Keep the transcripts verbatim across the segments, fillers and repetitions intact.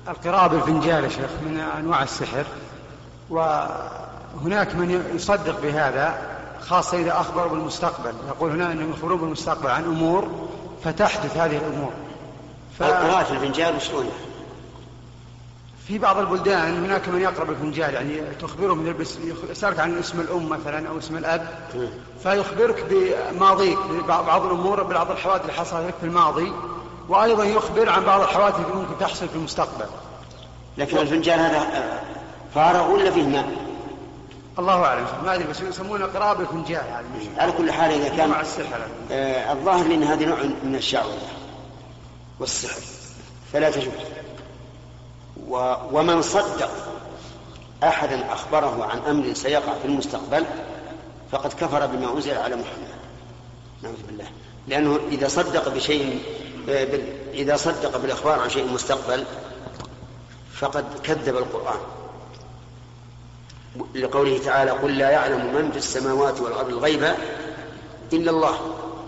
القراءة بالفنجال يا شيخ من أنواع السحر، وهناك من يصدق بهذا خاصة إذا أخبروا بالمستقبل، يقول هنا أنهم يخبرون بالمستقبل عن أمور فتحدث هذه الأمور. ف... القراءة في الفنجال وشلون؟ في بعض البلدان هناك من يقرأ بالفنجال، يعني تخبره من يسألك عن اسم الأم مثلا أو اسم الأب، فيخبرك بماضيك بعض الأمور، بعض الحوادث اللي حصلت لك في الماضي، وأيضا يخبر عن بعض الحوادث اللي ممكن تحصل في المستقبل. لكن الفنجان هذا فارغ ولا فيه ماء؟ الله أعلم، ما أدري، بس يسمونه قراءة بالفنجان يعني. على كل حال إذا كان آه الظاهر لأن هذه نوع من الشعوذة والسحر فلا تجوز. و... ومن صدق أحدا أخبره عن أمر سيقع في المستقبل فقد كفر بما أنزل على محمد، نعوذ بالله، لأنه إذا صدق بشيء إذا صدق بالأخبار عن شيء مستقبل فقد كذب القرآن، لقوله تعالى: قل لا يعلم من في السماوات والأرض الغيب إلا الله،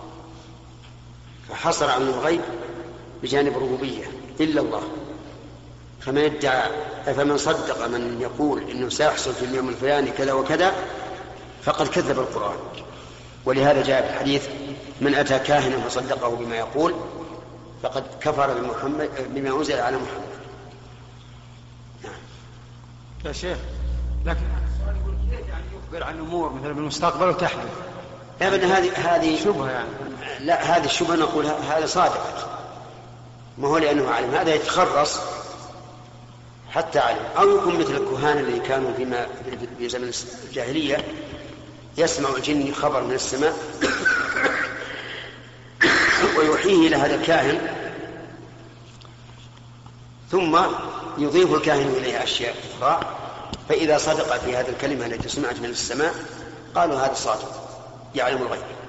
فحصر عن الغيب بجانب الربوبية إلا الله. فمن ادعى فمن صدق من يقول إنه سيحصل في اليوم الفلاني كذا وكذا فقد كذب القرآن. ولهذا جاء في حديث: من أتى كاهنا فصدقه بما يقول فقد كفر بمحمد بما أنزل على محمد. نعم يا شيخ، لكن السؤال يقول كيف يعني يخبر عن أمور مثلا بالمستقبل وتحدث؟ أبدا، هذه هذه شبهة يعني. لا، هذه الشبهة نقول هذا صادق، ما هو لأنه علم، هذا يتخرص حتى علم. أو يكون مثل الكهان الذي كانوا فيما في زمن الجاهلية يسمع الجن خبر من السماء ويوحيه إلى هذا الكاهن، ثم يضيف الكاهن إليه أشياء أخرى، فإذا صدق في هذه الكلمة التي سمعت من السماء قالوا هذا صادق يعلم الغيب.